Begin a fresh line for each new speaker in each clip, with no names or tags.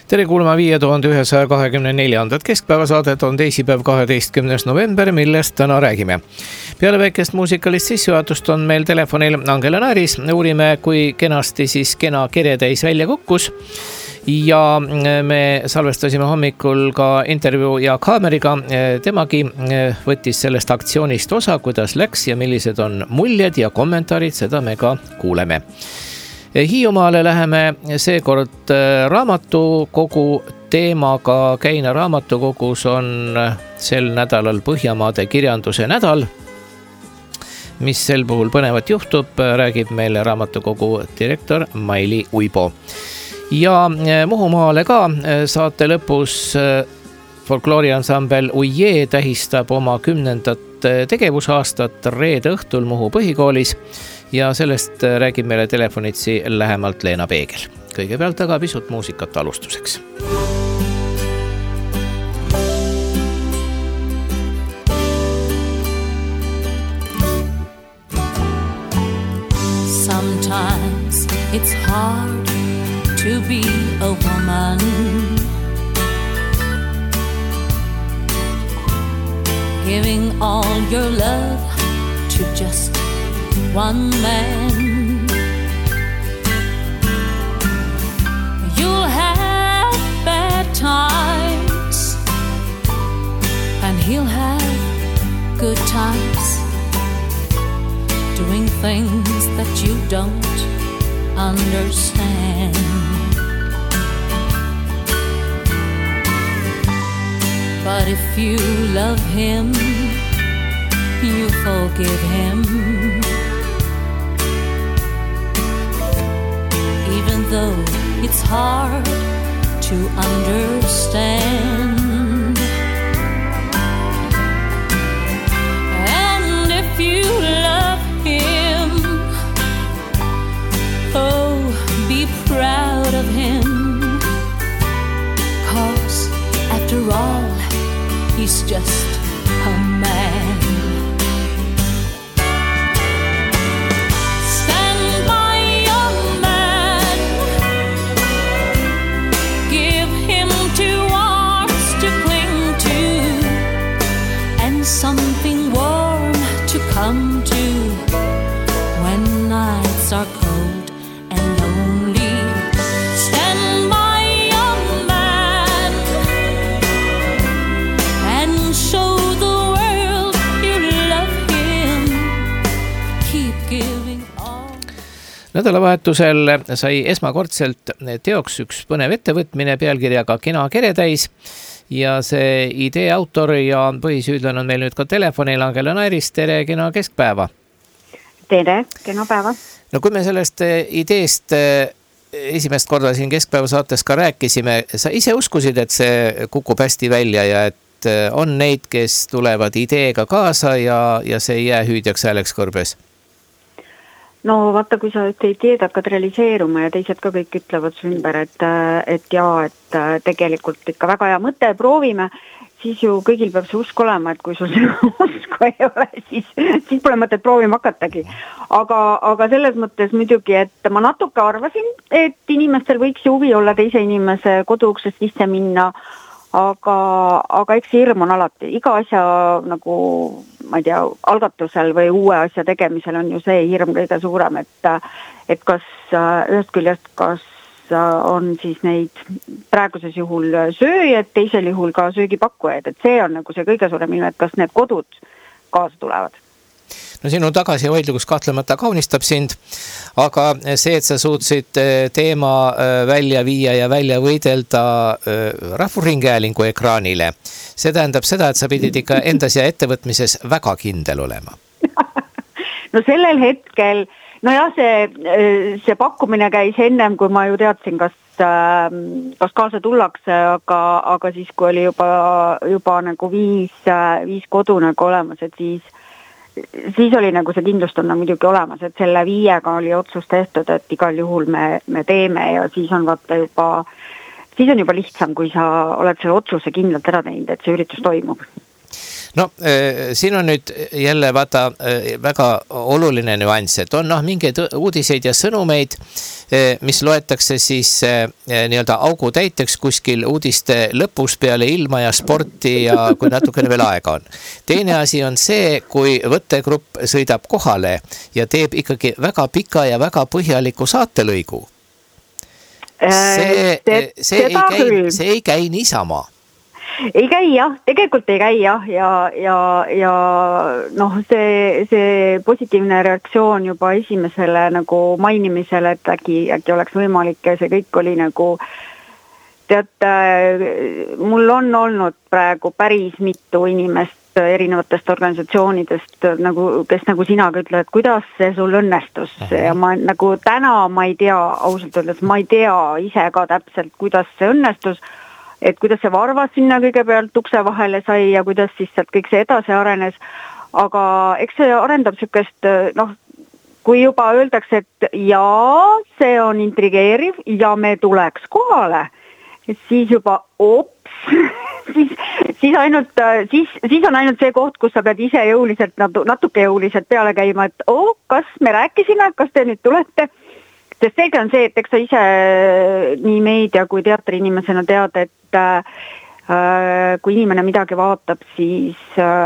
Tere kuulama 5124. keskpäevasaadet on teisipäev 12. november, millest täna räägime. Peale väikest muusikalist sissejuhatust on meil telefonil Angela Nairis. Uurime, kui kenasti siis kena keretäis välja kukkus. Ja me salvestasime hommikul ka intervjuu Jaak Haameriga. Temagi võttis sellest aktsioonist osa, kuidas läks ja millised on muljed ja kommentaarid, seda me ka kuuleme. Hiiumaale läheme seekord raamatukogu teemaga. Käina raamatukogus on sel nädalal Põhjamaade kirjanduse nädal. Mis sel puhul põnevat juhtub, räägib meile raamatukogu direktor Maili Uibo. Ja Muhumaale ka saate lõpus folklooriansambel Uie tähistab oma 10. tegevusaastat reede õhtul Muhu põhikoolis. Ja sellest räägib meile telefonitsi lähemalt Leena Peegel. Kõigepealt aga pisut muusikat alustuseks.
Sometimes it's hard to be a woman. Giving all your love to just one man. You'll have bad times and he'll have good times, doing things that you don't understand. But if you love him, you forgive him. Even though it's hard to understand. And if you love him, oh, be proud of him. 'Cause after all, he's just a man. Something warm to come to when nights are cold and lonely. Stand by your man and show the world you love him. Keep giving all.
Nädalavahetusel sai esmakordselt teoks üks põnev ettevõtmine pealkirjaga Kena keretäis. Ja see idee autor ja põhisüüdlane on meil nüüd ka telefonil. Angela Nairis, tere, kena keskpäeva.
Tere, kena päeva.
No kui me sellest ideest esimest korda siin keskpäeva saates ka rääkisime, sa ise uskusid, et see kukub hästi välja ja et on neid, kes tulevad ideega kaasa ja see ei jää hüüdjaks hääleks kõrbes?
No vaata, kui sa ideed hakkad realiseeruma ja teised ka kõik ütlevad su ümber, et tegelikult ikka väga hea mõte, proovime, siis ju kõigil peab see usk olema, et kui sul see usku ei ole, siis pole mõtet proovima hakatagi. Aga selles mõttes muidugi, et ma natuke arvasin, et inimestel võiks ju huvi olla teise inimese koduuksest sisse minna, aga eks see hirm on alati. Iga asja nagu, ma ei tea, algatusel või uue asja tegemisel on ju see hirm kõige suurem, et kas ühest küljest, kas on siis neid praeguses juhul sööjad, teisel juhul ka söögipakkujaid, et see on nagu see kõige suurem ilme, et kas need kodud kaasa tulevad.
No sinu tagasihoidlikus kahtlemata kaunistab sind, aga see, et sa suutsid teema välja viia ja välja võidelda Rahvusringhäälingu ekraanile, see tähendab seda, et sa pidid ikka endas ja ettevõtmises väga kindel olema.
No sellel hetkel, no jah, see pakkumine käis ennem, kui ma ju teadsin, kas kaasa tullakse, aga siis, kui oli juba nagu viis kodu nagu olemas, et siis oli nagu see kindlustunne muidugi olemas, et selle 5 oli otsus tehtud, et igal juhul me teeme ja siis on juba lihtsam, kui sa oled selle otsuse kindlalt ära teinud, et see üritus toimub.
No siin on nüüd jälle vaata väga oluline nüanss, et on mingeid uudiseid ja sõnumeid, mis loetakse siis nii-öelda augu täiteks kuskil uudiste lõpus peale ilma ja sporti ja kui natukene veel aega on. Teine asi on see, kui võttegrupp sõidab kohale ja teeb ikkagi väga pika ja väga põhjaliku saatelõigu. See ei käi niisama.
Ei käi jah, tegelikult ei käi jah ja noh, see positiivne reaktsioon juba esimesele nagu mainimisele, et äkki oleks võimalik ja see kõik oli nagu, tead, mul on olnud praegu päris mitu inimest erinevatest organisatsioonidest, nagu, kes nagu sinaga ütlevad, et kuidas see sul õnnestus ja ma nagu täna ma ei tea, ausalt öeldes ma ei tea ise ka täpselt, kuidas see õnnestus, et kuidas see varvas sinna kõigepealt ukse vahele sai ja kuidas siis sealt kõik see edasi arenes, aga eks see arendab sükest, noh, kui juba öeldakse, et jaa, see on intrigeeriv ja me tuleks kohale, siis juba siis on ainult see koht, kus sa pead ise jõuliselt, natuke jõuliselt peale käima, et kas me rääkisime, kas te nüüd tulete? Sest selge on see, et eks sa ise nii meedia kui teatri inimesena tead, et kui inimene midagi vaatab, siis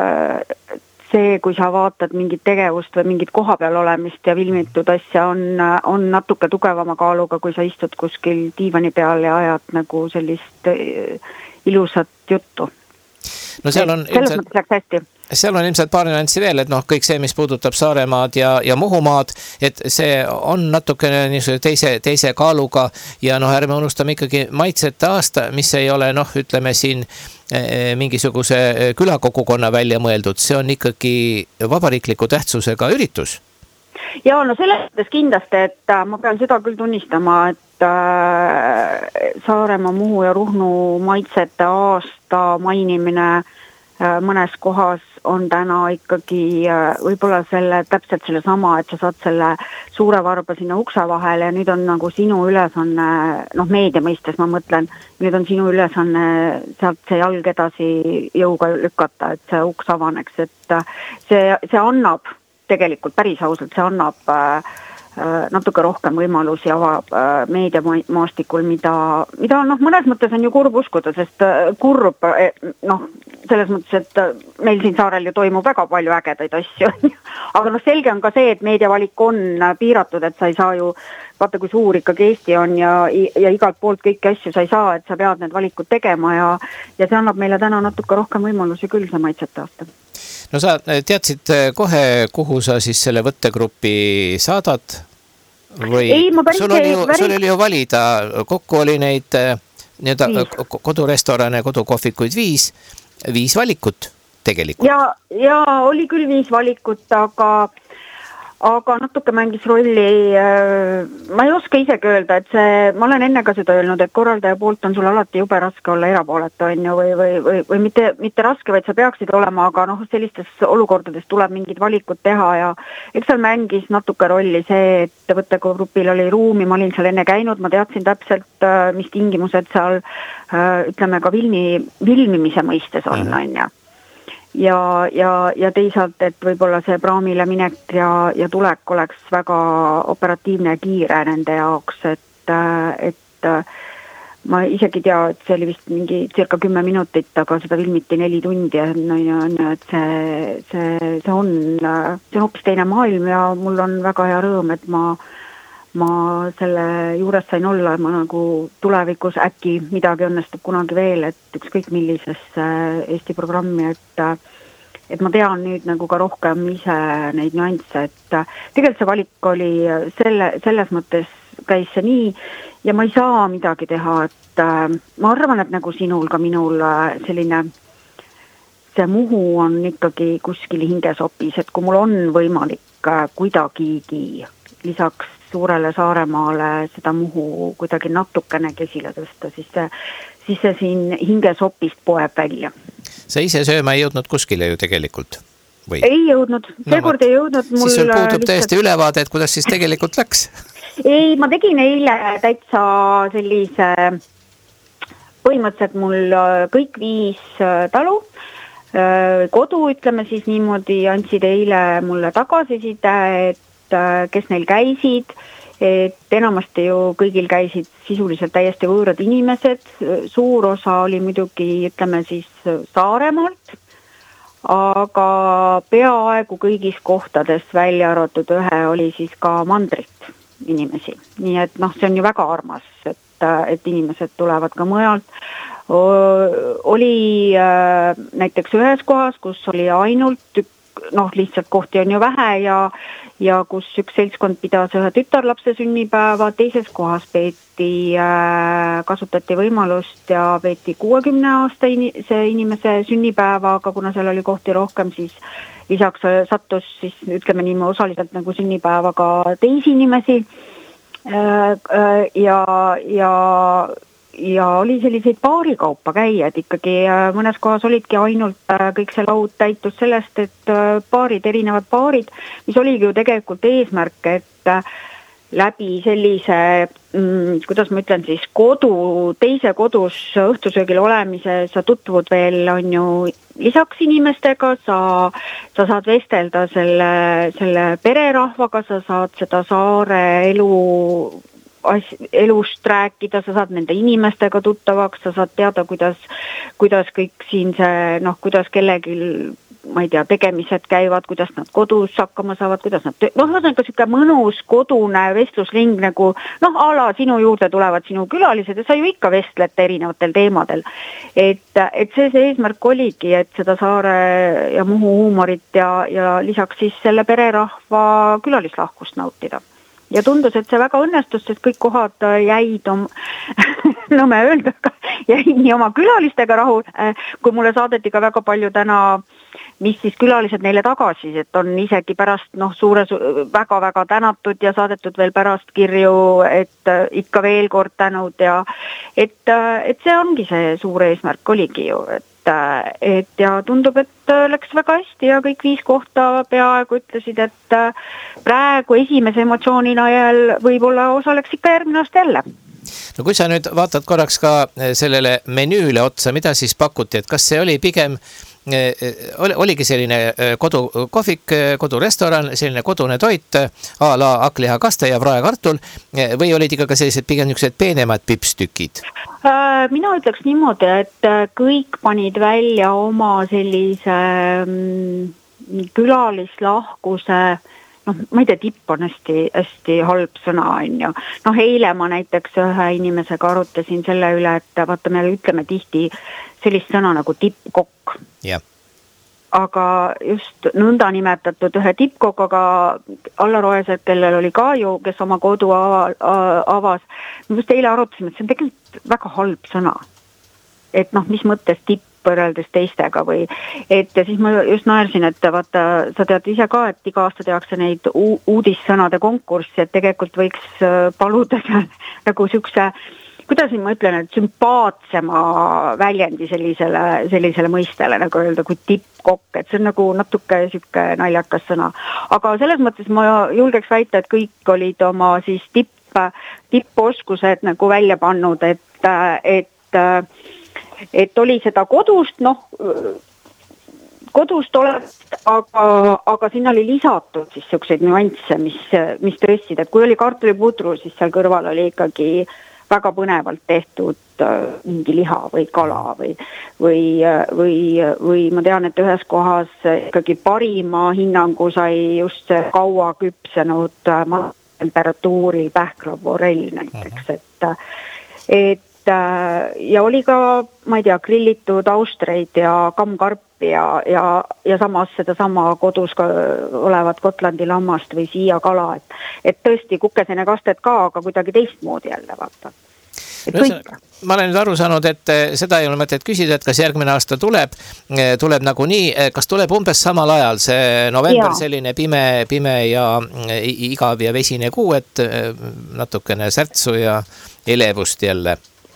see, kui sa vaatad mingit tegevust või mingit koha peal olemist ja filmitud asja on natuke tugevama kaaluga, kui sa istud kuskil diivani peal ja ajad nagu sellist ilusat juttu. No selles mõttes läks hästi.
Seal on ilmselt paar nüanssi veel, et kõik see, mis puudutab Saaremaad ja Muhumaad, et see on natukene teise kaaluga ja ärme unustame ikkagi maitsete aasta, mis ei ole, ütleme siin mingisuguse külakogukonna välja mõeldud, see on ikkagi vabariikliku tähtsusega üritus.
Ja selles mõttes kindlasti, et ma pean seda küll tunnistama, et Saaremaa, Muhu ja Ruhnu maitsete aasta mainimine mõnes kohas on täna ikkagi võib-olla täpselt selle sama, et sa saad selle suure varba sinna ukse vahele ja nüüd on nagu sinu ülesanne, meedia mõistes ma mõtlen, nüüd on sinu ülesanne sealt see jalg edasi jõuga lükata, et see uks avaneks, et see annab tegelikult päris ausalt, see annab natuke rohkem võimalusi avab meediamaastikul, mida mõnes mõttes on ju kurb uskuda, sest kurb, selles mõttes, et meil siin saarel ju toimub väga palju ägedaid asju, aga selge on ka see, et meediavalik on piiratud, et sa ei saa ju, vaata kui suur ikkagi Eesti on ja igalt poolt kõiki asju sa ei saa, et sa pead need valikud tegema ja see annab meile täna natuke rohkem võimalusi küll see maitsete aasta.
No sa teadsid kohe, kuhu sa siis selle võttegrupi saadad? Või sul oli ju valida, kokku oli neid kodurestorane, kodukohvikuid 5 valikut tegelikult.
Ja oli küll 5 valikut, aga natuke mängis rolli, ma ei oska isegi öelda, et ma olen enne ka seda öelnud, et korraldaja poolt on sul alati jube raske olla erapooletu, või mitte raske, vaid sa peaksid olema, aga sellistes olukordades tuleb mingid valikud teha ja eks seal mängis natuke rolli see, et võttegrupil oli ruumi, ma olin seal enne käinud, ma teadsin täpselt, mis tingimused seal, ütleme ka filmimise mõistes on, ja teisalt, et võib-olla see praamile minek ja tulek oleks väga operatiivne ja kiire nende jaoks, et ma isegi tea, et see oli vist mingi circa 10 minutit, aga seda filmiti 4 tundi, et see on hoopis teine maailm ja mul on väga hea rõõm, et ma selle juures sain olla, ma nagu tulevikus äkki midagi õnnestub kunagi veel, et ükskõik millisesse Eesti programmi, et ma tean nüüd nagu ka rohkem ise neid nüansse, et tegelikult see valik oli selles mõttes käis see nii ja ma ei saa midagi teha, et ma arvan, et nagu sinul ka minul selline see Muhu on ikkagi kuskil hingesopis, et kui mul on võimalik kuidagigi lisaks suurele Saaremaale seda Muhu kuidagi natukene kesile tõsta, siis see siin hingesopist poeb välja.
Sa ise sööma ei jõudnud kuskile ju tegelikult? Või?
Ei jõudnud, seekord ei jõudnud.
Siis sul puudub täiesti ülevaade, et kuidas siis tegelikult läks?
Ei, ma tegin eile täitsa sellise, põhimõtteliselt mul kõik 5 talu kodu, ütleme siis niimoodi, andsid eile mulle tagasiside, et kes neil käisid, et enamasti ju kõigil käisid sisuliselt täiesti võõrad inimesed, suur osa oli muidugi, ütleme siis Saaremaalt, aga peaaegu kõigis kohtades välja arvatud ühe oli siis ka mandrit inimesi. Nii et see on ju väga armas, et inimesed tulevad ka mujalt. Oli näiteks ühes kohas, kus oli ainult, lihtsalt kohti on ju vähe ja kus üks seltskond pidas ühe tütarlapse sünnipäeva, teises kohas kasutati võimalust ja peeti 60-aastase inimese sünnipäeva, aga kuna seal oli kohti rohkem, siis lisaks sattus siis, ütleme nii, osaliselt nagu sünnipäevaga teisi inimesi ja oli selliseid paarikaupa käijad ikkagi, mõnes kohas olidki ainult kõik see laud täitus sellest, et erinevad paarid, mis oligi ju tegelikult eesmärk, et läbi sellise, kuidas ma ütlen siis, teise kodus õhtusöögil olemise sa tutvud veel, on ju, lisaks inimestega, sa saad vestelda selle pererahvaga, sa saad seda saare elust rääkida, sa saad nende inimestega tuttavaks, sa saad teada, kuidas kõik siin kuidas kellegi, ma ei tea, tegemised käivad, kuidas nad kodus hakkama saavad, kuidas nad ühesõnaga siuke mõnus kodune vestlusring nagu, ala sinu juurde tulevad sinu külalised ja sa ju ikka vestlete erinevatel teemadel. Et see eesmärk oligi, et seda Saare ja Muhu huumorit ja lisaks siis selle pererahva külalislahkust nautida. Ja tundus, et see väga õnnestus, sest kõik kohad jäid jäid nii oma külalistega rahul, kui mulle saadeti ka väga palju täna, mis siis külalised neile tagasi, et on isegi pärast väga-väga tänatud ja saadetud veel pärast kirju, et ikka veel kord tänud ja et see ongi see suur eesmärk oligi ju, et ja tundub, et läks väga hästi ja kõik 5 kohta peaaegu ütlesid, et praegu esimese emotsioonina võib-olla osaleks ikka järgmine aasta jälle.
No kui sa nüüd vaatad korraks ka sellele menüüle otsa, mida siis pakuti, et kas see oli pigem oligi selline kodukohvik, kodurestoran, selline kodune toit, a la hakkliha-kaste ja praekartul, või olid ikka ka sellised pigem niisugused peenemad pipstükid?
Mina ütleks niimoodi, et kõik panid välja oma sellise külalislahkuse, ma ei tea, tipp on hästi halb sõna, on ju. Eile ma näiteks ühe inimesega arutasin selle üle, et vaata, me ütleme tihti sellist sõna nagu tippkokk.
Yeah.
Aga just nõnda nimetatud ühe tippkokaga Allar Oesed, kellel oli ka ju, kes oma kodu avas, just eile arutasime, et see on tegelikult väga halb sõna. Et mis mõttes tipp võrreldes teistega või, et ja siis ma just naersin, et vaata, sa tead ise ka, et iga aasta tehakse neid uudissõnade konkurssi, et tegelikult võiks paluda nagu siukse, kuidas ma ütlen, et sümpaatsema väljendi sellisele mõistele, nagu öelda, kui tippkokk, et see on nagu natuke siuke naljakas sõna. Aga selles mõttes ma julgeks väita, et kõik olid oma siis tipposkused nagu välja pannud, et oli seda kodust olevast, aga sinna oli lisatud siis selliseid nüansse, mis tõstsid, et kui oli kartulipudru, siis seal kõrval oli ikkagi väga põnevalt tehtud mingi liha või kala või ma tean, et ühes kohas ikkagi parima hinnangu sai just see kaua küpsenud temperatuuril pähklavorell näiteks, et ja oli ka, ma ei tea, grillitud austreid ja kammkarpi ja samas sedasama kodus olevat Gotlandi lammast või siia kala, et tõesti kukesene kastet ka, aga kuidagi teistmoodi jälle vaata.
Ma olen nüüd aru saanud, et seda ei ole mõtet küsida, et kas järgmine aasta tuleb nagu nii, kas tuleb umbes samal ajal see november, selline pime ja igav ja vesine kuu, et natukene särtsu ja elevust jälle?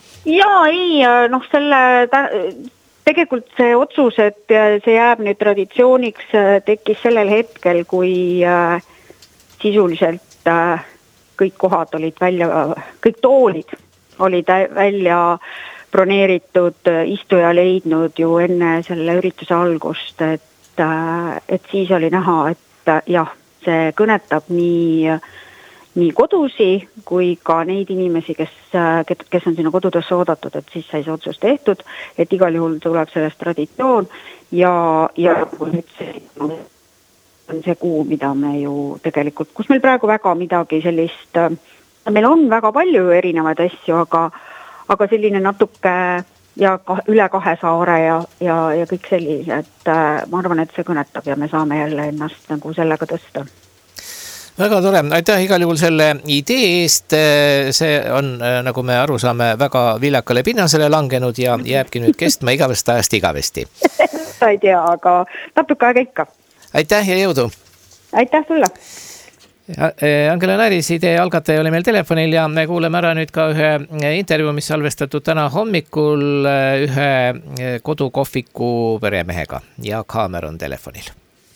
Tegelikult see otsus, et see jääb nüüd traditsiooniks, tekkis sellel hetkel, kui sisuliselt kõik kohad olid välja, kõik toolid olid välja broneeritud istuja leidnud ju enne selle ürituse algust, et siis oli näha, et jah, see kõnetab nii kodusi kui ka neid inimesi, kes on sinna kodudesse oodatud, et siis sai see otsus tehtud, et igal juhul tuleb sellest traditsioon ja nüüd see on see kuu, mida me ju tegelikult, kus meil praegu väga midagi sellist, meil on väga palju erinevaid asju, aga selline natuke ja üle 2 saare ja kõik sellise, et ma arvan, et see kõnetab ja me saame jälle ennast nagu sellega tõsta.
Väga tore, aitäh igal juhul selle idee eest, see on, nagu me aru saame, väga viljakale pinnasele langenud ja jääbki nüüd kestma igavest ajast igavesti.
Sa ei tea, aga natuke aega ikka.
Aitäh ja jõudu! Aitäh
sulle!
Angela Näris, idee algataja oli meil telefonil ja me kuuleme ära nüüd ka ühe intervjuu, mis salvestatud täna hommikul ühe kodukohviku peremehega. Jaak Haamer on telefonil.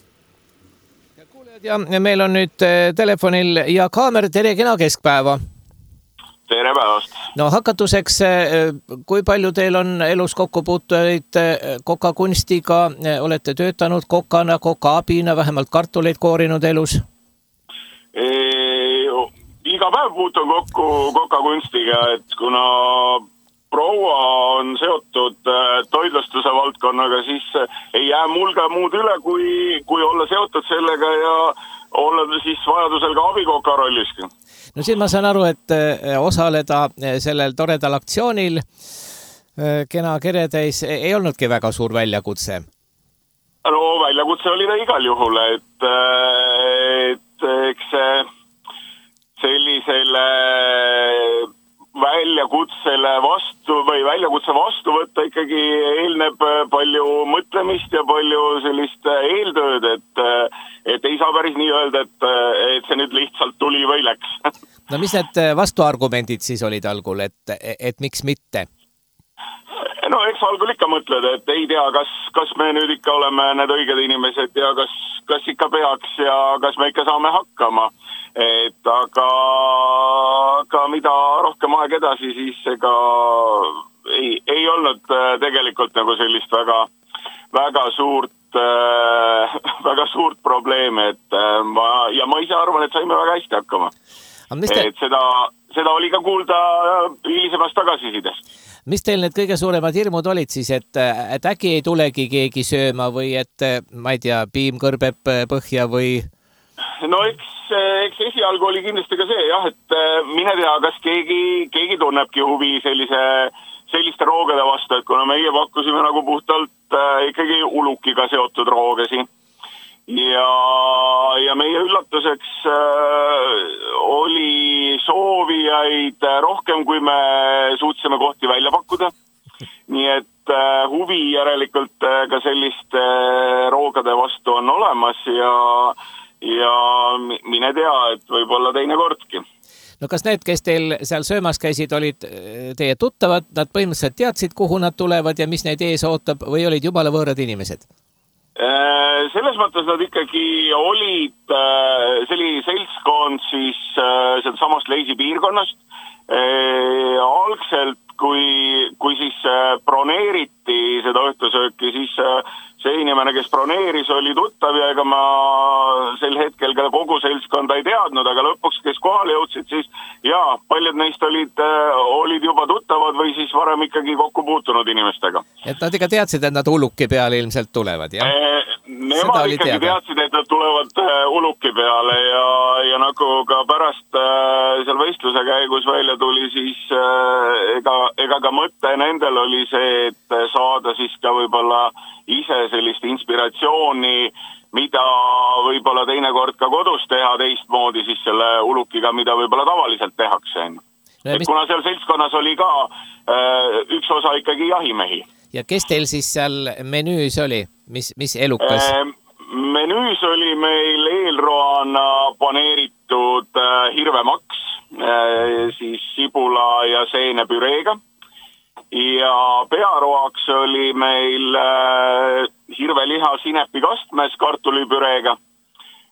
Ja meil on nüüd telefonil Jaak Haamer, tere kena keskpäeva.
Tere päevast.
No hakatuseks, kui palju teil on elus kokkupuutujaid kokakunstiga, olete töötanud kokana, kokaabina, vähemalt kartuleid koorinud elus?
Iga päev puutun kokku kokakunstiga, et kuna proua on seotud toidlustuse valdkonnaga, siis ei jää mul ka muud üle, kui olla seotud sellega ja olla siis vajadusel ka abikoka rolliski.
No siin ma saan aru, et osaleda sellel toredal aktsioonil kena keretäis ei olnudki väga suur väljakutse.
No väljakutse oli ta igal juhul, et eks sellisele väljakutsele väljakutse vastu võtta ikkagi eelneb palju mõtlemist ja palju sellist eeltööd, et ei saa päris nii öelda, et see nüüd lihtsalt tuli või läks.
No mis need vastuargumendid siis olid algul, et miks mitte?
No eks algul ikka mõtled, et ei tea, kas me nüüd ikka oleme need õiged inimesed ja kas ikka peaks ja kas me ikka saame hakkama. Aga mida rohkem aeg edasi, siis ega ei olnud tegelikult nagu sellist väga suurt probleemi, ja ma ise arvan, et saime väga hästi hakkama. Et seda oli ka kuulda hilisemast tagasisidest.
Mis teil need kõige suuremad hirmud olid siis, et äkki ei tulegi keegi sööma või et, ma ei tea, piim kõrbeb põhja või?
No eks esialgu oli kindlasti ka see, jah, et mine tea, kas keegi tunnebki huvi selliste roogade vastu, et kuna meie pakkusime nagu puhtalt ikkagi ulukiga seotud roogesi. Ja meie üllatuseks oli soovijaid rohkem, kui me suutsime kohti välja pakkuda. Nii et huvi järelikult ka selliste roogade vastu on olemas ja mine tea, et võib-olla teine kordki.
No kas need, kes teil seal söömas käisid, olid teie tuttavad, nad põhimõtteliselt teadsid, kuhu nad tulevad ja mis neid ees ootab või olid jumala võõrad inimesed?
Selles mõttes nad ikkagi olid selline seltskond siis samast Leisi piirkonnast. Algselt, kui siis broneeriti seda õhtusööki, siis see inimene, kes broneeris, oli tuttav ja ega ma sel hetkel ka kogu seltskonda ei teadnud, aga lõpuks, kes kohale jõudsid, siis jaa, paljud neist olid juba tuttavad või siis varem ikkagi kokku puutunud inimestega.
Et nad ikka teadsid, et nad uluki peale ilmselt tulevad, jah?
Nemad ikkagi teadsid, et nad tulevad uluki peale ja nagu ka pärast seal võistluse käigus välja tuli, siis ega ka mõte nendel oli see, et saada siis ka võib-olla ise sellist inspiratsiooni, mida võib-olla teinekord ka kodus teha teistmoodi siis selle ulukiga, mida võib-olla tavaliselt tehakse. Et kuna seal seltskonnas oli ka üks osa ikkagi jahimehi.
Ja kes teil siis seal menüüs oli? Mis elukas?
Menüüs oli meil eelroana paneeritud hirvemaks, siis sibula ja seenepüreega. Ja pearoaks oli meil hirveliha sinepikastmes kartulipüreega.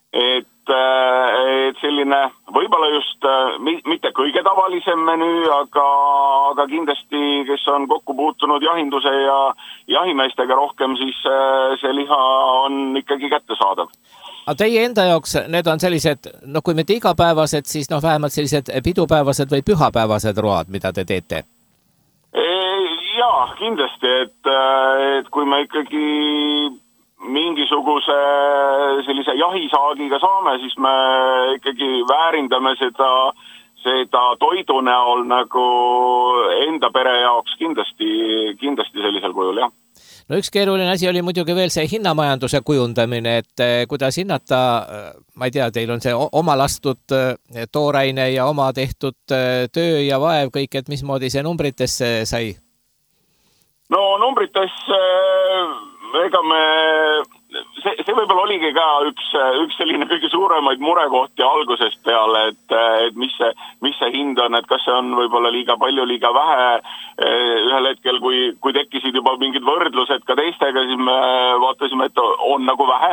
et selline võib-olla just mitte kõige tavalisem menüü, aga kindlasti, kes on kokku puutunud jahinduse ja jahimeestega rohkem, siis see liha on ikkagi kättesaadav.
Aga teie enda jaoks need on sellised, kui mitte igapäevased, siis vähemalt sellised pidupäevased või pühapäevased road, mida te teete?
Jaa, kindlasti, et kui me ikkagi mingisuguse sellise jahisaagiga saame, siis me ikkagi väärindame seda toidu näol nagu enda pere jaoks kindlasti sellisel kujul, jah.
No üks keeruline asi oli muidugi veel see hinnamajanduse kujundamine, et kuidas hinnata, ma ei tea, teil on see oma lastud tooraine ja oma tehtud töö ja vaev kõik, et mismoodi see numbritesse sai?
No numbritesse ega see võib-olla oligi ka üks selline kõige suuremaid murekohti algusest peale, et mis see hind on, et kas see on võib-olla liiga palju, liiga vähe. Ühel hetkel, kui tekkisid juba mingid võrdlused ka teistega, siis me vaatasime, et on nagu vähe,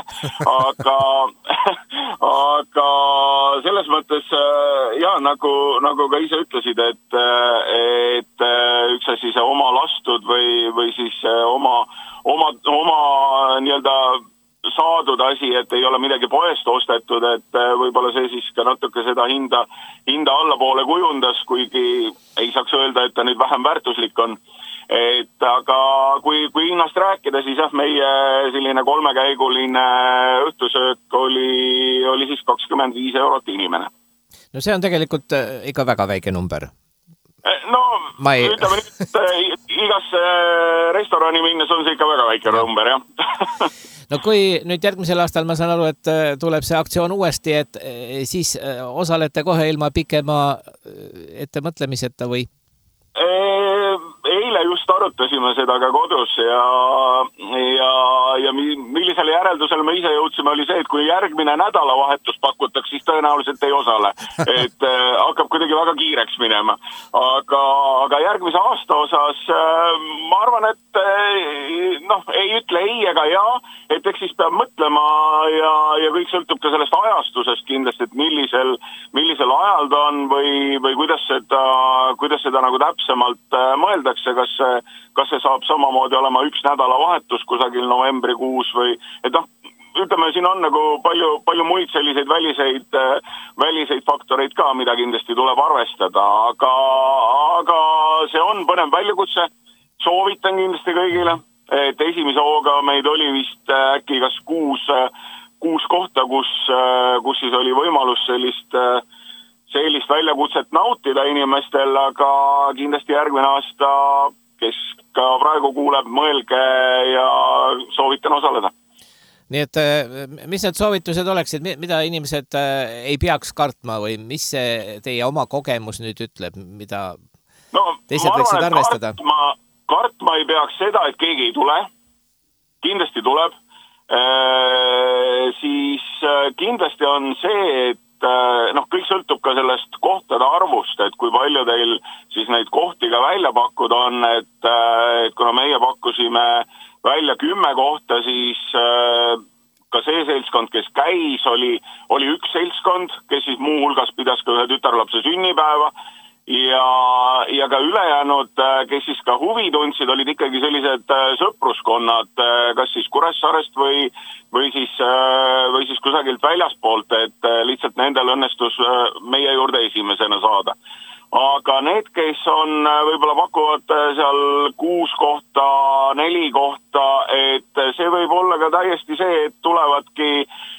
aga selles mõttes jah, nagu ka ise ütlesid, et üks asi see oma lastud või siis oma nii-öelda saadud asi, et ei ole midagi poest ostetud, et võib-olla see siis ka natuke seda hinda allapoole kujundas, kuigi ei saaks öelda, et ta nüüd vähem väärtuslik on. Aga kui hinnast rääkida, siis jah, meie selline 3-käiguline õhtusöök oli siis 25 € inimene.
No see on tegelikult ikka väga väike number.
No, ütleme nüüd, igasse restorani minnes on see ikka väga väike number, jah.
No kui nüüd järgmisel aastal ma saan aru, et tuleb see aktsioon uuesti, et siis osalete kohe ilma pikema ettemõtlemiseta või? Eile just arutasime seda ka kodus ja millisele järeldusele me ise jõudsime oli see, et kui järgmine nädalavahetus pakutakse, siis tõenäoliselt ei osale. Et hakkab kuidagi väga kiireks minema. Aga järgmise aasta osas ma arvan, et ei ütle ei ega jaa, et eks siis peab mõtlema ja kõik sõltub ka sellest ajastusest kindlasti, et millisel ajal ta on või kuidas seda nagu täpsemalt mõeldakse, kas see saab samamoodi olema üks nädalavahetus kusagil novembrikuus või, et ütleme, siin on nagu palju muid selliseid väliseid faktoreid ka, mida kindlasti tuleb arvestada, aga see on põnev väljakutse, soovitan kindlasti kõigile, et esimese hooga meid oli vist äkki kas 6 kohta, kus siis oli võimalus sellist väljakutset nautida inimestel, aga kindlasti järgmine aasta, kes ka praegu kuuleb, mõelge ja soovitan osaleda. Nii et mis need soovitused oleksid, mida inimesed ei peaks kartma või mis see teie oma kogemus nüüd ütleb, mida teised võiksid arvestada?
Kartma ei peaks seda, et keegi ei tule. Kindlasti tuleb. Siis kindlasti on see, et kõik sõltub ka sellest kohtade arvust, et kui palju teil siis neid kohti ka välja pakkuda on, et kuna meie pakkusime välja 10 kohta, siis ka see seltskond, kes käis, oli üks seltskond, kes siis muu hulgas pidas ka ühe tütarlapse sünnipäeva ja ka ülejäänud, kes siis ka huvi tundsid, olid ikkagi sellised sõpruskonnad, kas siis Kuressaarest või siis kusagilt väljaspoolt, et lihtsalt nendel õnnestus meie juurde esimesena saada. Aga need, kes on võib-olla pakuvad seal 6 kohta, 4 kohta, et see võib olla ka täiesti see, et tulevadki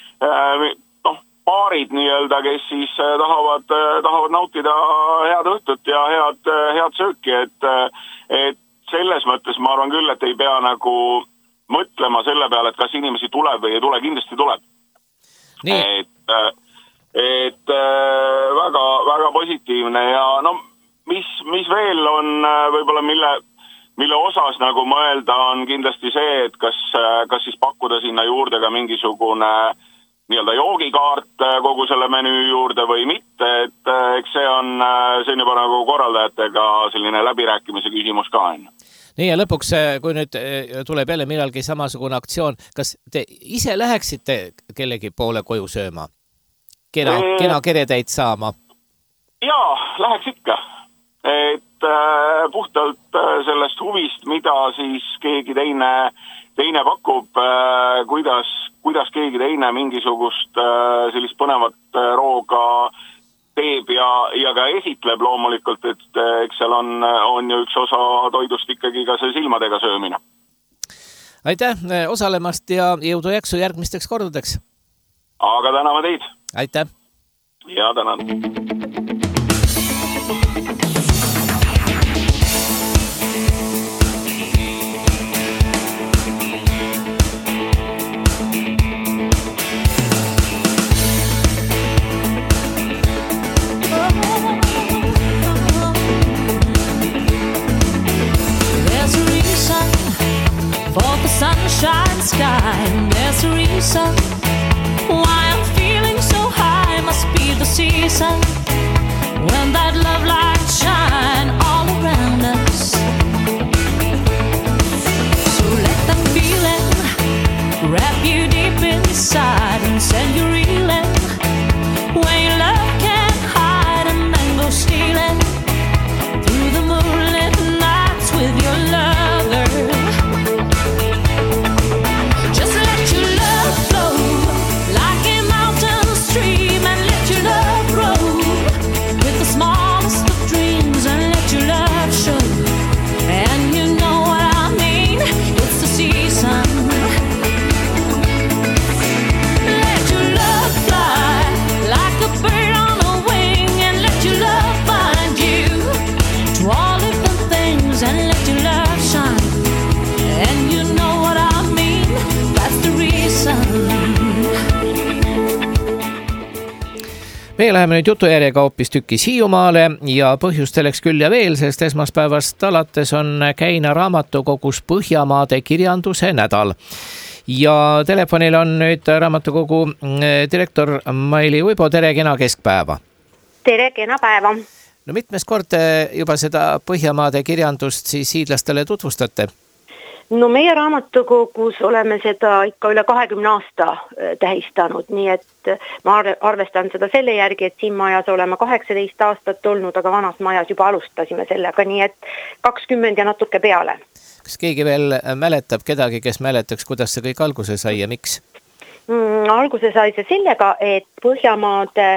paarid nii-öelda, kes siis tahavad nautida head õhtut ja head sööki, et selles mõttes ma arvan küll, et ei pea nagu mõtlema selle peale, et kas inimesi tuleb või ei tule, kindlasti tuleb.
Nii.
Et väga positiivne ja mis veel on võib-olla mille osas nagu mõelda on kindlasti see, et kas siis pakkuda sinna juurde ka mingisugune nii-öelda joogikaart kogu selle menüü juurde või mitte, et eks see on juba nagu korraldajatega selline läbirääkimise küsimus ka.
Nii ja lõpuks, kui nüüd tuleb jälle millalgi samasugune aktsioon, kas te ise läheksite kellegi poole koju sööma? Kena keretäit saama?
Jaa, läheks ikka. Et puhtalt sellest huvist, mida siis keegi teine pakub, kuidas keegi teine mingisugust sellist põnevat rooga teeb ja ka esitleb loomulikult, et eks seal on ju üks osa toidust ikkagi ka see silmadega söömine.
Aitäh osalemast ja jõudu jaksu järgmisteks kordadeks.
Aga täname teid.
Aitäh.
Ja tänan.
Sunshine sky, and there's a reason why I'm feeling so high. Must be the season when that love light shine all around us. So let that feeling wrap you deep inside and send you reeling when your love can't hide, and then go stealing through the moonlit nights with your lover.
Meie läheme nüüd jutujärjega hoopis tükis Hiiumaale ja põhjust selleks küll ja veel, sest esmaspäevast alates on Käina raamatukogus Põhjamaade kirjanduse nädal. Ja telefonil on nüüd raamatukogu direktor Maili Uibo, tere, kena keskpäeva.
Tere, kena päeva.
No mitmes kord juba seda Põhjamaade kirjandust siis hiidlastele tutvustate?
No meie raamatukogus oleme seda ikka üle 20 aasta tähistanud, nii et ma arvestan seda selle järgi, et siin majas oleme 18 aastat olnud, aga vanas majas juba alustasime sellega, nii et 20 ja natuke peale.
Kas keegi veel mäletab kedagi, kes mäletaks, kuidas see kõik alguse sai ja miks?
Alguse sai see sellega, et Põhjamaade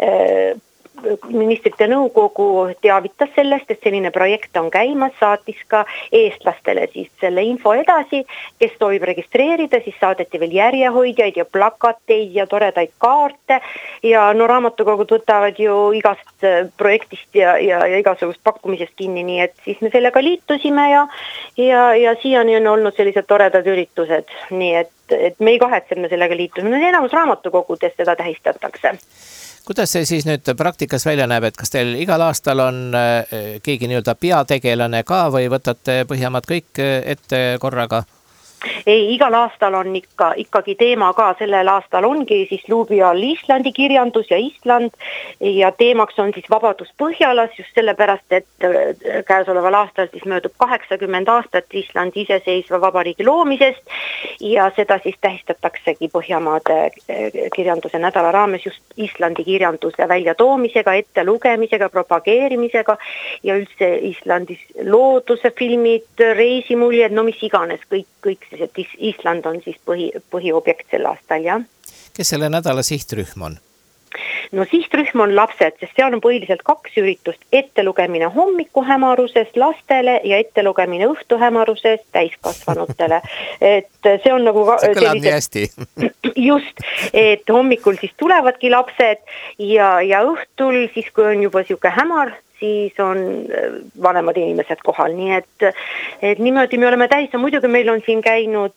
ministrite nõukogu teavitas sellest, et selline projekt on käimas, saatis ka eestlastele siis selle info edasi, kes tohib registreerida, siis saadeti veel järjehoidjaid ja plakateid ja toredaid kaarte ja no raamatukogud võtavad ju igast projektist ja igasugust pakkumisest kinni, nii et siis me sellega liitusime ja siiani on olnud sellised toredad üritused, nii et me ei kahetse, et me sellega liitusime, enamus raamatukogudes seda tähistatakse.
Kuidas see siis nüüd praktikas välja näeb, et kas teil igal aastal on keegi nii-öelda peategelane ka või võtate Põhjamaad kõik ette korraga?
Ei, igal aastal on ikkagi teema ka, sellel aastal ongi siis luubi all Islandi kirjandus ja Island ja teemaks on siis vabadus Põhjalas just sellepärast, et käesoleval aastal siis möödub 80 aastat Islandi iseseisva vabariigi loomisest ja seda siis tähistataksegi Põhjamaade kirjanduse nädala raames just Islandi kirjanduse väljatoomisega, ette lugemisega, propageerimisega ja üldse Islandis looduse filmid, reisimuljed, no mis iganes, kõik siis, et Island on siis põhiobjekt sel aastal, jah.
Kes selle nädala sihtrühm on?
No sihtrühm on lapsed, sest seal on põhiliselt 2 üritust, ettelugemine hommikuhämaruses lastele ja ettelugemine õhtuhämaruses täiskasvanutele. Et see on nagu...
See kõlab nii hästi.
Just, et hommikul siis tulevadki lapsed ja õhtul siis, kui on juba siuke hämar, siis on vanemad inimesed kohal, nii et niimoodi me oleme täis ja muidugi meil on siin käinud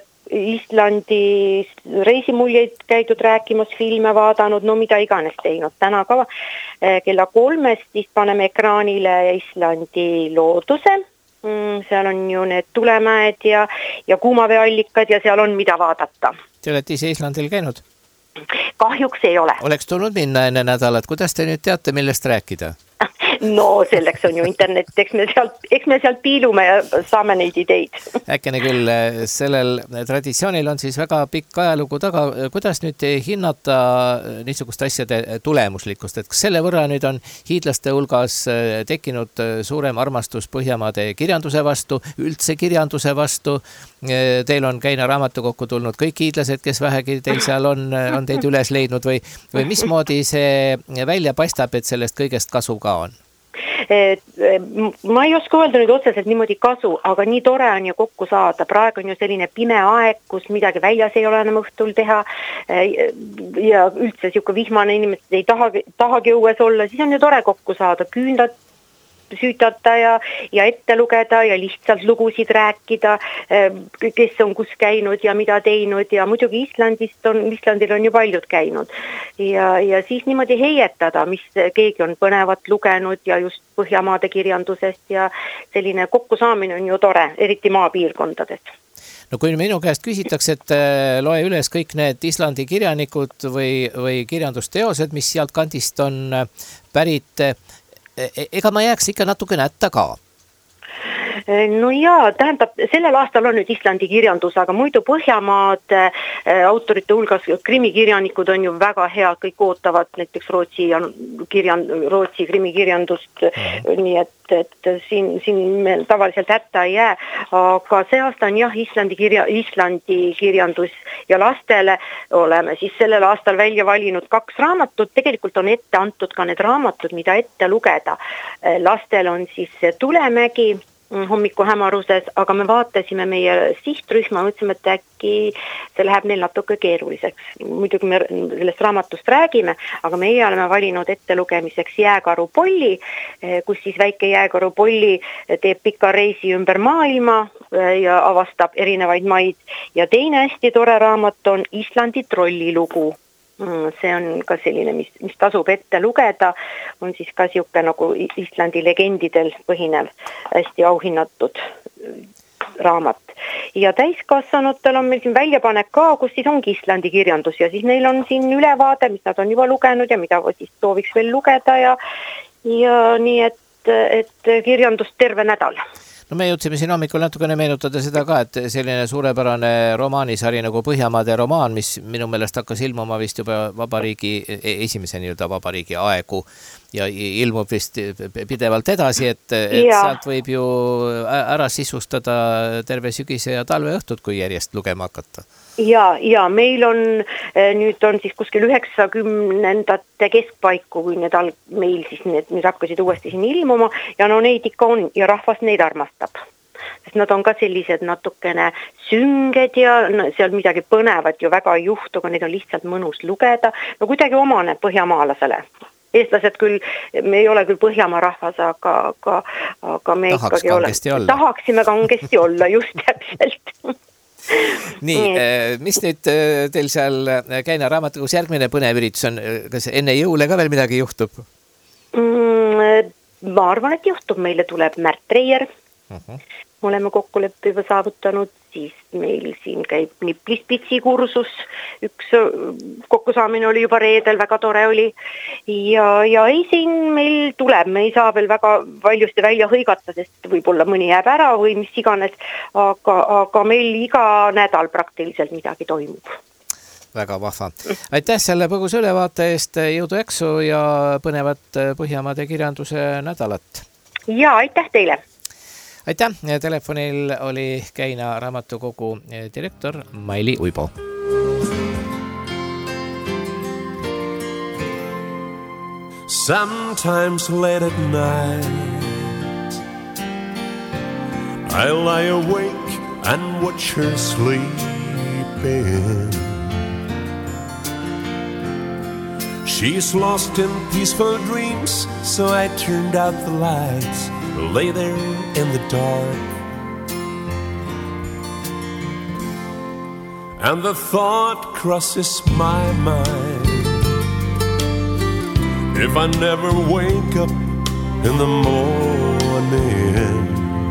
Islandis reisimuljeid käidud rääkimas, filme vaadanud, no mida iganes teinud. Täna ka kella 3 siis paneme ekraanile Islandi looduse. Seal on ju need tulemäed ja kuumaveeallikad ja seal on mida vaadata.
Te olete ise Islandil käinud?
Kahjuks ei ole.
Oleks tulnud minna enne nädalat. Kuidas te nüüd teate, millest rääkida?
No selleks on ju internet, eks me sealt piilume ja saame neid ideid.
Äkene küll, sellel traditsioonil on siis väga pikk ajalugu taga. Kuidas nüüd hinnata niisugust asjade tulemuslikkust, et kas selle võrra nüüd on hiidlaste hulgas tekkinud suurem armastus Põhjamaade kirjanduse vastu, üldse kirjanduse vastu? Teil on Keina raamatukokku tulnud kõik hiidlased, kes vähegi teil seal on teid üles leidnud või mismoodi see välja paistab, et sellest kõigest kasu ka on?
Ma ei oska öelda nüüd otseselt niimoodi kasu, aga nii tore on ju kokku saada. Praegu on ju selline pime aeg, kus midagi väljas ei ole enam õhtul teha ja üldse siuke vihmane inimesed ei tahagi õues olla, siis on ju tore kokku saada, küünlad süütada ja ette lugeda ja lihtsalt lugusid rääkida, kes on kus käinud ja mida teinud ja muidugi Islandil on ju paljud käinud ja siis niimoodi heietada, mis keegi on põnevat lugenud ja just Põhjamaade kirjandusest ja selline kokkusaamine on ju tore, eriti maapiirkondades.
No kui minu käest küsitakse, et loe üles kõik need Islandi kirjanikud või kirjandusteosed, mis sealt kandist on pärit, ega ma jääks ikka natuke nätta ka.
No jaa, tähendab, sellel aastal on nüüd Islandi kirjandus, aga muidu Põhjamaade autorite hulgas krimikirjanikud on ju väga head, kõik ootavad näiteks Rootsi krimikirjandust, nii et siin me tavaliselt hätta ei jää, aga see aasta on jah Islandi kirjandus ja lastele oleme siis sellel aastal välja valinud 2 raamatut, tegelikult on ette antud ka need raamatud, mida ette lugeda. Lastel on siis Tulemägi hommiku hämaruses, aga me vaatasime meie sihtrühma, mõtlesime, et äkki see läheb neil natuke keeruliseks. Muidugi me sellest raamatust räägime, aga meie oleme valinud ette lugemiseks Jääkaru Polli, kus siis väike Jääkaru Polli teeb pika reisi ümber maailma ja avastab erinevaid maid. Ja teine hästi tore raamat on Islandi trollilugu. See on ka selline, mis tasub ette lugeda, on siis ka siuke nagu Islandi legendidel põhinev, hästi auhinnatud raamat. Ja täiskasvanutel on meil siin väljapanek ka, kus siis ongi Islandi kirjandus ja siis neil on siin ülevaade, mis nad on juba lugenud ja mida siis sooviks veel lugeda ja nii, et kirjandust terve nädal.
No me jõudsime siin hommikul natukene meenutada seda ka, et selline suurepärane romaanisari nagu Põhjamaade romaan, mis minu meelest hakkas ilmuma vist juba esimese vabariigi aegu ja ilmub vist pidevalt edasi, et sealt võib ju ära sisustada terve sügise ja talve õhtud, kui järjest lugema hakata. Ja meil on nüüd on siis kuskil 90ndate keskpaiku, kui meil siis need hakkasid uuesti siin ilmuma ja no neid ikka on ja rahvas neid armastab. Sest nad on ka sellised natukene sünged ja seal midagi põnevat ju väga ei juhtu, aga neid on lihtsalt mõnus lugeda. No kuidagi omane põhjamaalasele. Eestlased küll, me ei ole küll Põhjamaa rahvas, aga me tahaksime kangesti olla, just täpselt. Nii, mis nüüd teil seal Keina raamatukogus järgmine põnev üritus on? Kas enne jõule ka veel midagi juhtub?
Ma arvan, et juhtub. Meile tuleb Märt Treier. Oleme kokkuleppi juba saavutanud. Siis meil siin käib Niplispitsi kursus. Üks kokkusaamine oli juba reedel, väga tore oli. Ja ei siin meil tuleb. Me ei saa veel väga valjusti välja hõigata, sest võib-olla mõni jääb ära või mis iganes. Aga meil iga nädal praktiliselt midagi toimub.
Väga vahva. Aitäh selle põgusa ülevaate eest, jõudu jaksu ja põnevat Põhjamaade kirjanduse nädalat.
Ja, aitäh teile!
Aitäh! Telefonil oli Keina raamatukogu direktor Maili Uibo.
Sometimes late at night I lie awake and watch her sleeping. She's lost in peaceful dreams, so I turned out the lights, lay there in the dark. And the thought crosses my mind, if I never wake up in the morning,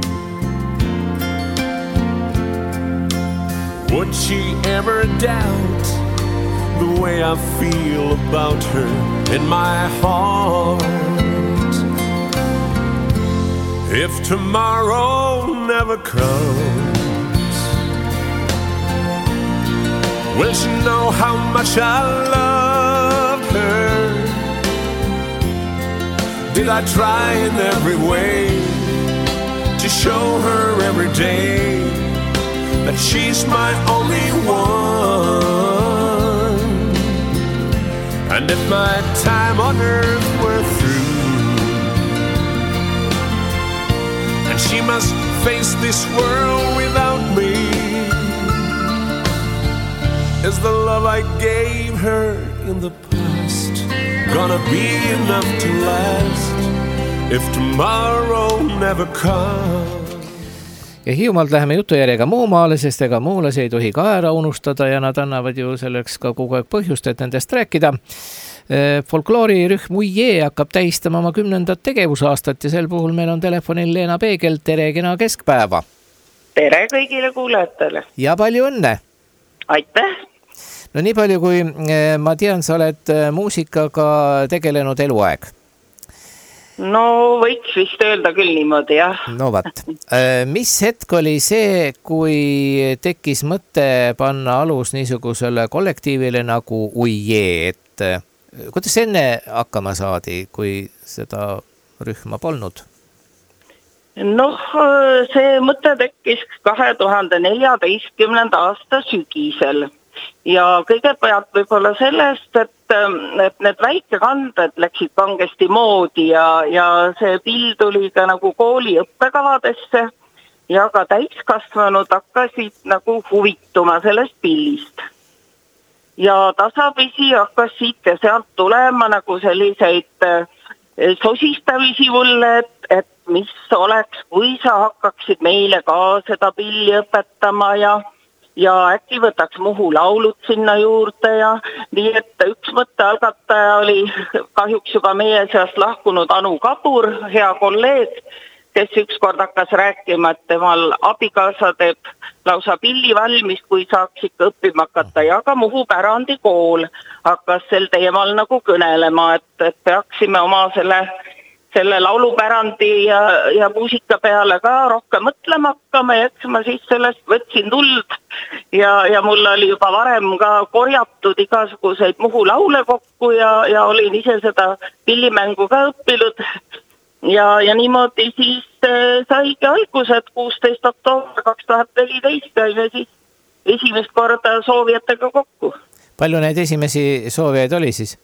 would she ever doubt the way I feel about her in my heart? if tomorrow never comes? Will she know how much I loved her? Did I try in every way to show her every day that she's my only one? And if my time on earth were through, and she must face this world without me, is the love I gave her in the past gonna be enough to last if tomorrow never comes?
Ja Hiiumaalt läheme jutujärjega Muumaale, sest ega muulasi ei tohi ka ära unustada ja nad annavad ju selleks ka kogu aeg põhjust, et nendest rääkida. Folkloorirühm Uijee hakkab tähistama oma 10. tegevusaastat ja sel puhul meil on telefonil Leena Peegel. Tere, kena keskpäeva!
Tere kõigile kuulajatele!
Ja palju õnne!
Aitäh!
No nii palju, kui ma tean, sa oled muusikaga tegelenud eluaeg.
No võiks vist öelda küll niimoodi, jah.
No vat. Mis hetk oli see, kui tekkis mõte panna alus niisugusele kollektiivile nagu Uijee, et kuidas enne hakkama saadi, kui seda rühma polnud?
Noh, see mõte tekkis 2014. aasta sügisel. Ja kõigepealt võib-olla sellest, et need väikekanded läksid kangesti moodi ja see pill tuli ka nagu kooli õppekavadesse ja ka täiskasvanud hakkasid nagu huvituma sellest pillist. Ja tasapisi hakkas siit ja sealt tulema nagu selliseid sosistamisi mulle, et mis oleks, kui sa hakkaksid meile ka seda pilli õpetama ja äkki võtaks Muhu laulud sinna juurde ja nii, et üks mõttealgataja oli kahjuks juba meie seast lahkunud Anu Kabur, hea kolleeg, kes ükskord hakkas rääkima, et temal abikaasa teeb lausa pilli valmis, kui saaks ikka õppima hakata ja ka Muhu pärandikool hakkas sel teemal nagu kõnelema, et peaksime oma selle laulupärandi ja muusika peale ka rohkem mõtlema hakkama ja eks ma siis sellest võtsin tuld ja mul oli juba varem ka korjatud igasuguseid Muhu laule kokku ja olin ise seda pillimängu ka õppinud ja niimoodi siis saigi algused 16. oktoober 2014 käime siis esimest korda soovijatega kokku.
Palju neid esimesi soovijaid oli siis?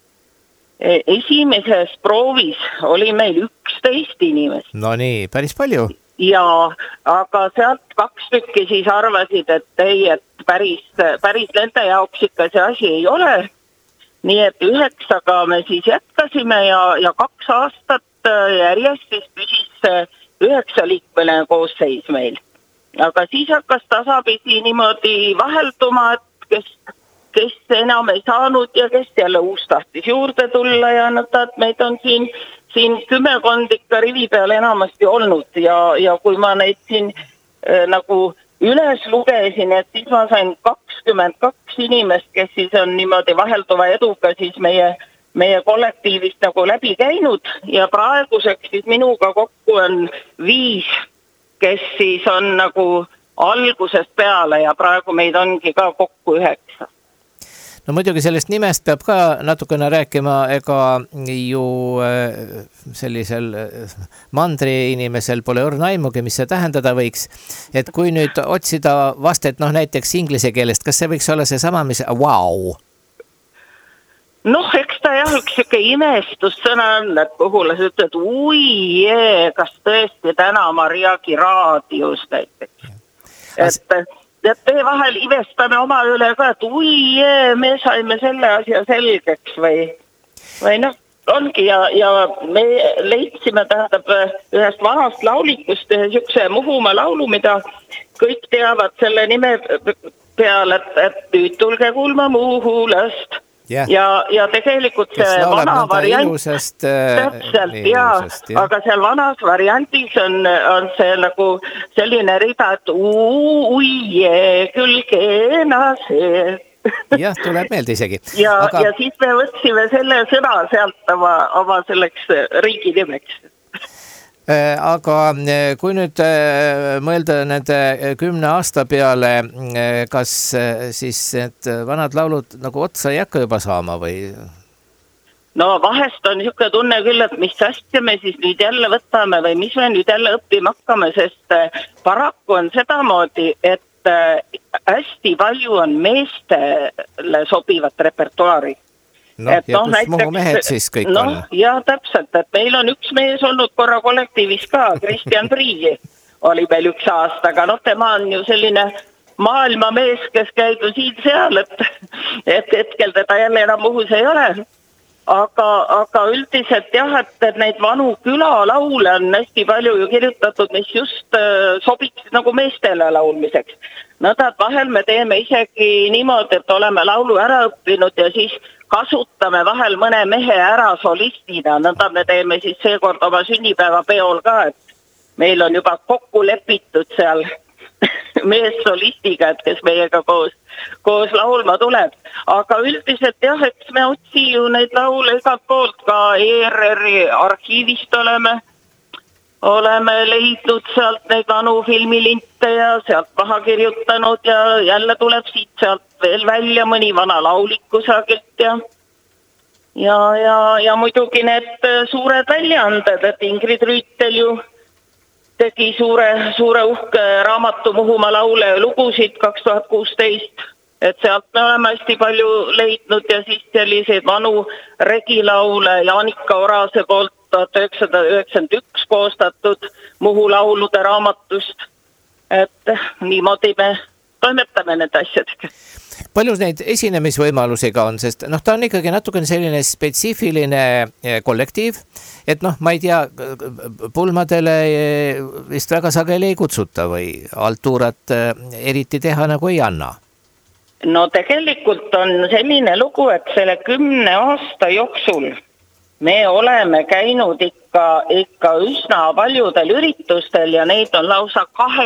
Esimeses proovis oli meil 11 inimest.
No nii, päris palju.
Ja, aga sealt 2 tükki siis arvasid, et ei, et päris nende jaoks ikka see asi ei ole. Nii et 9 me siis jätkasime ja 2 aastat järjest siis püsis 9-liikmeline koosseis meil. Aga siis hakkas tasapisi niimoodi vahelduma, et kes enam ei saanud ja kes jälle uus tahtis juurde tulla ja nõnda, et meid on siin 10 ikka rivi peal enamasti olnud ja kui ma neid siin nagu üles lugesin, et siis ma sain 22 inimest, kes siis on niimoodi vahelduva eduga siis meie kollektiivist nagu läbi käinud ja praeguseks siis minuga kokku on 5, kes siis on nagu algusest peale ja praegu meid ongi ka kokku 9.
No muidugi sellest nimest peab ka natukene rääkima, ega ju sellisel mandri inimesel pole õrna aimugi, mis see tähendada võiks. Et kui nüüd otsida vastet näiteks inglise keelest, kas see võiks olla see sama, mis wow?
Noh, eks ta jah, üks siuke imestussõna on, et puhul sa ütled, uijee, kas tõesti täna Mariagi raadios näiteks. Et me vahel ivestame oma üle ka, et uijee, me saime selle asja selgeks või noh, ongi ja me leidsime tähendab ühest vanast laulikust siukse Muhumaa laulu, mida kõik teavad selle nime peal, et nüüd tulge kuulma Muhulast. Ja tegelikult see vana variant täpselt, aga seal vanas variantis on see nagu selline rida, et uijee küll kena see.
Jah, tuleb meelde isegi.
Ja siis me võtsime selle sõna sealt oma selleks riigi nimeks.
Aga kui nüüd mõelda nende 10 aasta peale, kas siis need vanad laulud nagu otsa ei hakka juba saama või?
No vahest on niisugune tunne küll, et mis asja me siis nüüd jälle võtame või mis me nüüd jälle õppima hakkame, sest paraku on sedamoodi, et hästi palju on meestele sobivat repertuaari.
Ja kus muhu mehed siis kõik on?
Ja täpselt, et meil on üks mees olnud korra kollektiivis ka, Kristjan Priigi oli meil üks aasta, aga tema on ju selline maailmamees, kes käib ju siin-seal, et hetkel teda jälle enam muhus ei ole. Aga üldiselt jah, et neid vanu külalaule on hästi palju ju kirjutatud, mis just sobiks nagu meestele laulmiseks. Nõnda, et vahel me teeme isegi niimoodi, et oleme laulu ära õppinud ja siis kasutame vahel mõne mehe ära solistina. Nõnda me teeme siis seekord oma sünnipäeva peol ka, et meil on juba kokku lepitud seal mees solistiga, et kes meiega koos laulma tuleb. Aga üldiselt jah, eks me otsi ju neid laule igalt poolt ka ERR-i arhiivist oleme leidnud sealt neid vanu filmilinte ja sealt maha kirjutanud ja jälle tuleb siit sealt veel välja mõni vana laulik kusagilt ja muidugi need suured väljaanded, et Ingrid Rüütel ju tegi suure uhke raamatu Muhumaa laule ja lugusid 2016, et sealt me oleme hästi palju leidnud ja siis selliseid vanu regilaule Jaanika Orase poolt 1991 koostatud Muhu laulude raamatust, et niimoodi me toimetame need asjadega.
Palju neid esinemisvõimalusi ka on, sest ta on ikkagi natukene selline spetsiifiline kollektiiv, et ma ei tea, pulmadele vist väga sageli ei kutsuta või altuurat eriti teha nagu ei anna?
No tegelikult on selline lugu, et selle 10 aasta jooksul me oleme käinud ikka üsna paljudel üritustel ja neid on lausa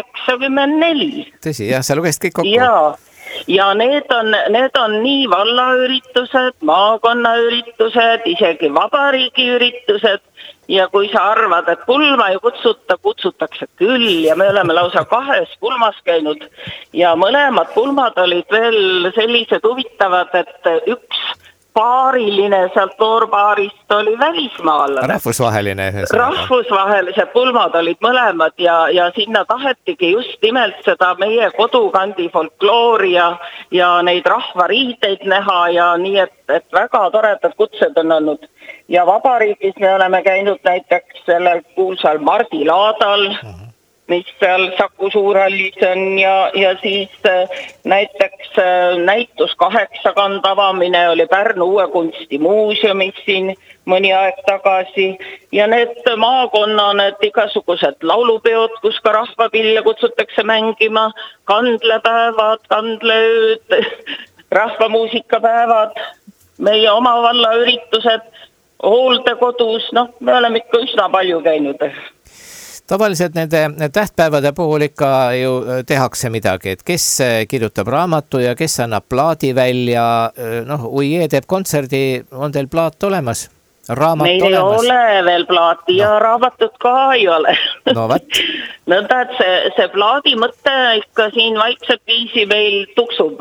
84.
Tõsi, jah, sa lugesid kõik kokku?
Ja need on nii vallaüritused, maakonnaüritused, isegi vabariigi üritused ja kui sa arvad, et pulma ei kutsutakse küll ja me oleme lausa 2 pulmas käinud ja mõlemad pulmad olid veel sellised huvitavad, et üks paariline sealt noorpaarist oli välismaalane. Rahvusvahelised pulmad olid mõlemad ja sinna tahetigi just nimelt seda meie kodukandi folkloori ja neid rahvariideid näha ja nii, et väga toredad kutsed on olnud. Ja vabariigis me oleme käinud näiteks sellel kuulsal Mardi laadal, mis seal Saku Suurhallis on ja siis näiteks näitus 8 avamine oli Pärnu Uue Kunstimuuseumis siin mõni aeg tagasi ja need maakonna need igasugused laulupeod, kus ka rahvapille kutsutakse mängima, kandlepäevad, kandleööd, rahvamuusikapäevad, meie oma vallaüritused, hooldekodus, me oleme ikka üsna palju käinud.
Tavaliselt nende tähtpäevade puhul ikka ju tehakse midagi, et kes kirjutab raamatu ja kes annab plaadi välja, UIE teeb kontserdi, on teil plaat olemas?
Meil ei ole veel plaati ja raamatut ka ei ole.
No võt.
Nõnda, et see plaadi mõte ikka siin vaikselt viisi meil tuksub,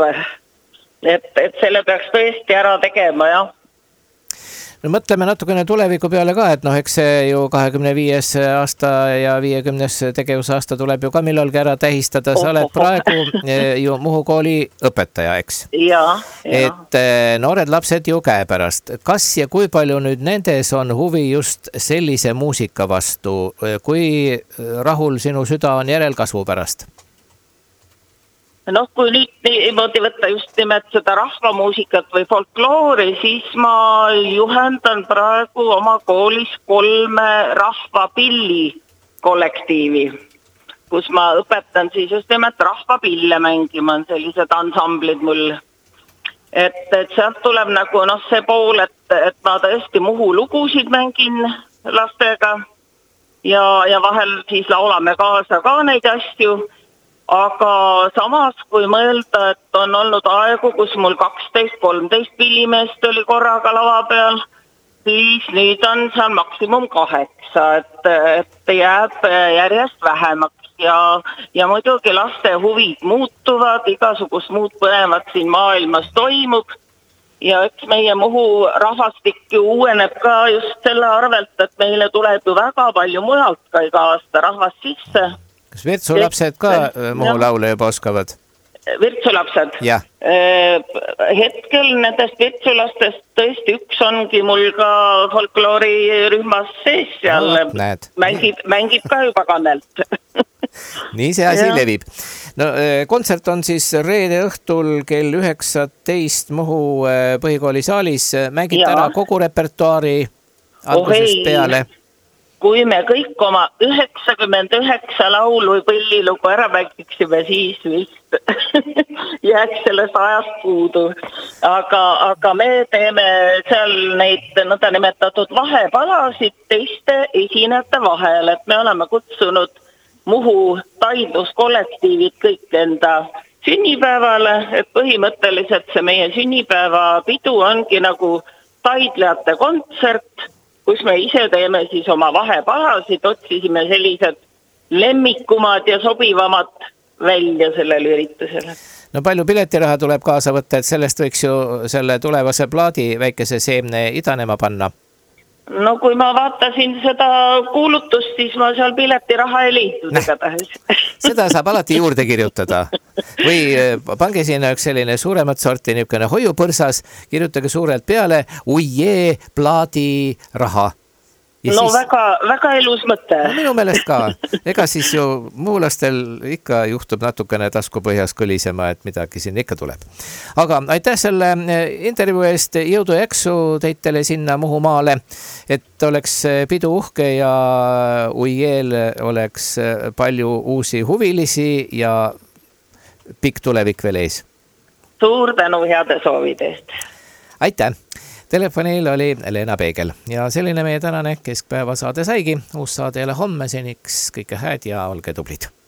et selle peaks tõesti ära tegema, jah.
No mõtleme natukene tuleviku peale ka, et eks see ju 25. aasta ja 50. tegevusaasta tuleb ju ka millalgi ära tähistada. Sa oled praegu ju Muhu kooli õpetaja, eks?
Ja.
Et noored lapsed ju käepärast. Kas ja kui palju nüüd nendes on huvi just sellise muusika vastu? Kui rahul sinu süda on järelkasvu pärast?
Kui nüüd niimoodi võtta just nimelt seda rahvamuusikat või folkloori, siis ma juhendan praegu oma koolis 3 rahvapilli kollektiivi, kus ma õpetan siis just nimelt rahvapille mängima, on sellised ansamblid mul. Et sealt tuleb nagu see pool, et ma tõesti Muhu lugusid mängin lastega ja vahel siis laulame kaasa ka neid asju. Aga samas, kui mõelda, et on olnud aegu, kus mul 12-13 pillimeest oli korraga lava peal siis nüüd on seal maksimum 8, et jääb järjest vähemaks ja muidugi laste huvid muutuvad, igasugust muud põnevat siin maailmas toimub ja eks meie Muhu rahvastik ju uueneb ka just selle arvelt, et meile tuleb ju väga palju mujalt ka iga aasta rahvast sisse.
Kas virtsulapsed ka Muhu laule juba oskavad?
Virtsulapsed?
Jah.
Hetkel nendest virtsulastest tõesti üks ongi mul ka folkloorirühmas sees seal. Mängib ka juba kannelt.
Nii see asi levib. No, kontsert on siis reede õhtul kell 19 Muhu põhikooli saalis. Mängite ära kogu repertuaari algusest peale? Kui me kõik oma 99 laulu või põllilugu ära mängiksime, siis vist jääks sellest ajast puudu. Aga me teeme seal neid nõnda nimetatud vahepalasid teiste esinejate vahel, et me oleme kutsunud Muhu taidluskollektiivid kõik enda sünnipäevale, et põhimõtteliselt see meie sünnipäevapidu ongi nagu taidlejate kontsert, kus me ise teeme siis oma vahepalasid, otsisime sellised lemmikumad ja sobivamad välja sellele üritusele. No palju piletiraha tuleb kaasa võtta, et sellest võiks ju selle tulevase plaadi väikese seemne idanema panna? No kui ma vaatasin seda kuulutust, siis ma seal piletiraha ei liitud igatahes. Seda saab alati juurde kirjutada. Või pange sinna üks selline suuremat sorti niisugune hoiupõrsas, kirjutage suurelt peale uijee plaadi raha. Ja
no siis... väga elus mõte.
No, minu meelest ka. Ega siis ju muulastel ikka juhtub natukene taskupõhjas kõlisema, et midagi siin ikka tuleb. Aga aitäh selle intervjuu eest, jõudu ja jaksu teitele sinna Muhumaale, et oleks pidu uhke ja uijeel oleks palju uusi huvilisi ja pikk tulevik veel ees. Suur tänu heade soovide eest. Aitäh! Telefonil oli Leena Peegel ja selline meie tänane keskpäeva saade saigi. Uus saade jälle homme, seniks kõike hääd ja olge tublid.